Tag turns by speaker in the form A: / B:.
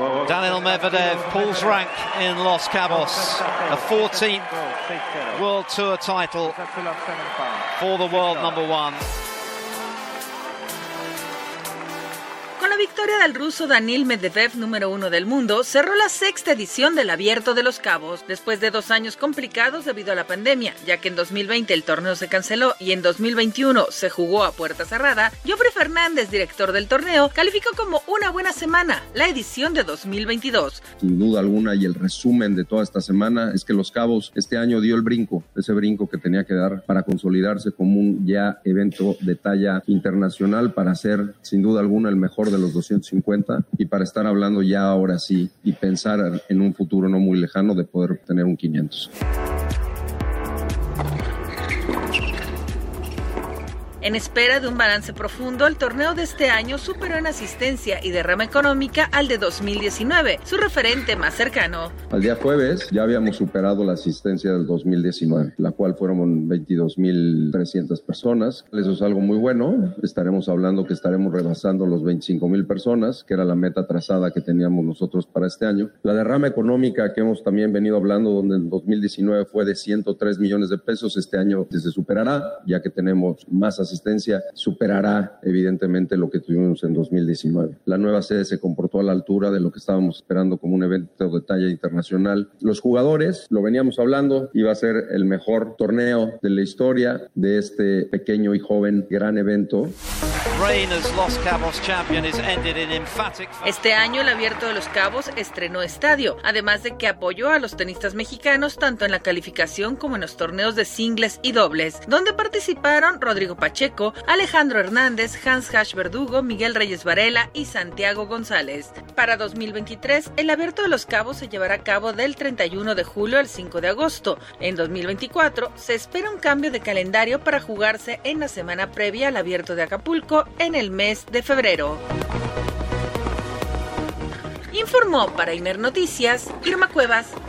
A: Daniil Medvedev pulls rank in Los Cabos, a 14th World Tour title for the world number one.
B: Con la victoria del ruso Daniil Medvedev, número 1 del mundo, cerró la 6ª edición del Abierto de los Cabos, después de 2 años complicados debido a la pandemia, ya que en 2020 el torneo se canceló y en 2021 se jugó a puerta cerrada. Joffrey Fernández, director del torneo, calificó como una buena semana la edición de 2022.
C: Sin duda alguna, y el resumen de toda esta semana es que Los Cabos este año dio el brinco, ese brinco que tenía que dar para consolidarse como un ya evento de talla internacional, para ser sin duda alguna el mejor de los 250 y para estar hablando ya ahora sí y pensar en un futuro no muy lejano de poder tener un 500.
B: En espera de un balance profundo, el torneo de este año superó en asistencia y derrama económica al de 2019, su referente más cercano.
C: Al día jueves ya habíamos superado la asistencia del 2019, la cual fueron 22,300 personas. Eso es algo muy bueno. Estaremos hablando que estaremos rebasando los 25,000 personas, que era la meta trazada que teníamos nosotros para este año. La derrama económica que hemos también venido hablando, donde en 2019 fue de 103 millones de pesos, este año se superará, ya que tenemos más asistencia, superará evidentemente lo que tuvimos en 2019. La nueva sede se comportó a la altura de lo que estábamos esperando como un evento de talla internacional. Los jugadores, lo veníamos hablando, iba a ser el mejor torneo de la historia de este pequeño y joven gran evento.
B: Este año el Abierto de los Cabos estrenó estadio, además de que apoyó a los tenistas mexicanos tanto en la calificación como en los torneos de singles y dobles, donde participaron Rodrigo Pacheco, Alejandro Hernández, Hans Hash Verdugo, Miguel Reyes Varela y Santiago González. Para 2023, el Abierto de los Cabos se llevará a cabo del 31 de julio al 5 de agosto. En 2024, se espera un cambio de calendario para jugarse en la semana previa al Abierto de Acapulco en el mes de febrero. Informó para Imer Noticias, Irma Cuevas.